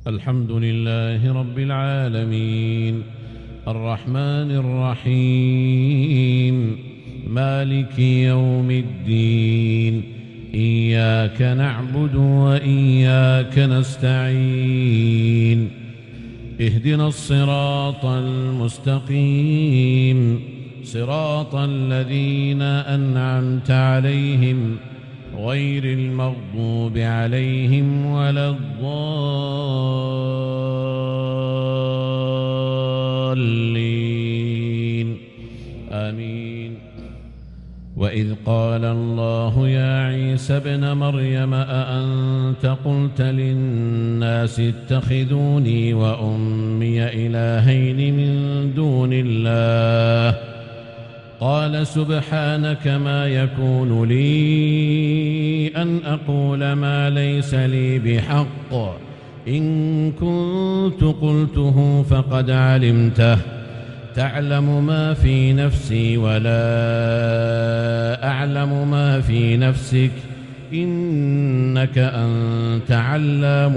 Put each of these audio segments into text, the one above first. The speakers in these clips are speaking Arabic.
الحمد لله رب العالمين الرحمن الرحيم مالك يوم الدين إياك نعبد وإياك نستعين اهدنا الصراط المستقيم صراط الذين أنعمت عليهم غير المغضوب عليهم ولا الضالين آمين. وإذ قال الله يا عيسى ابن مريم أأنت قلت للناس اتخذوني وأمي إلهين من دون الله قال سبحانك ما يكون لي أن أقول ما ليس لي بحق إن كنت قلته فقد علمته تعلم ما في نفسي ولا أعلم ما في نفسك إنك أنت علام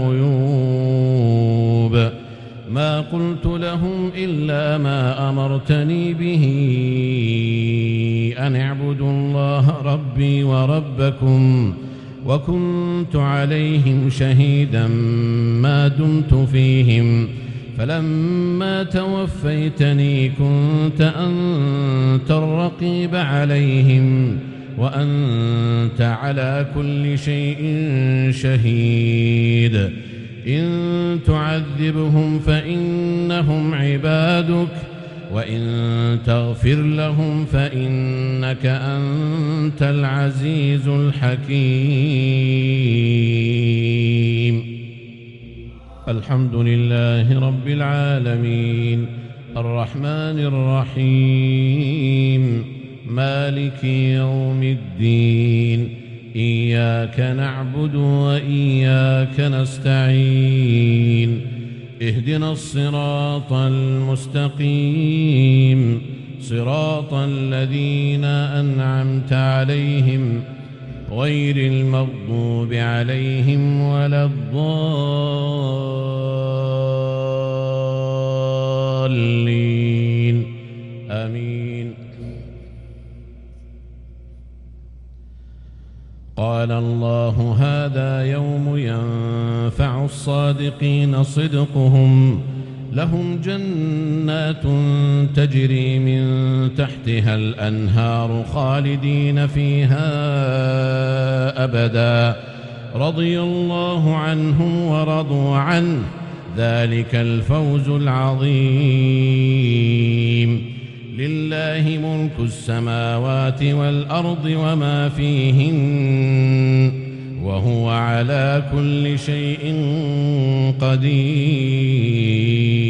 الغيوب ما قلت لهم إلا ما أمرتني به أن اعبدوا الله ربي وربكم وكنت عليهم شهيدا ما دمت فيهم فلما توفيتني كنت أنت الرقيب عليهم وأنت على كل شيء شهيد إن تعذبهم فإنهم عبادك وإن تغفر لهم فإنك أنت العزيز الحكيم. الحمد لله رب العالمين الرحمن الرحيم مالك يوم الدين إياك نعبد وإياك نستعين اهدنا الصراط المستقيم صراط الذين أنعمت عليهم غير المغضوب عليهم ولا الضالين آمين. قال الله هذا يوم ينفع الصادقين صدقهم لهم جنات تجري من تحتها الأنهار خالدين فيها أبدا رضي الله عنهم ورضوا عنه ذلك الفوز العظيم. لله ملك السماوات والأرض وما فيهن وهو على كل شيء قدير.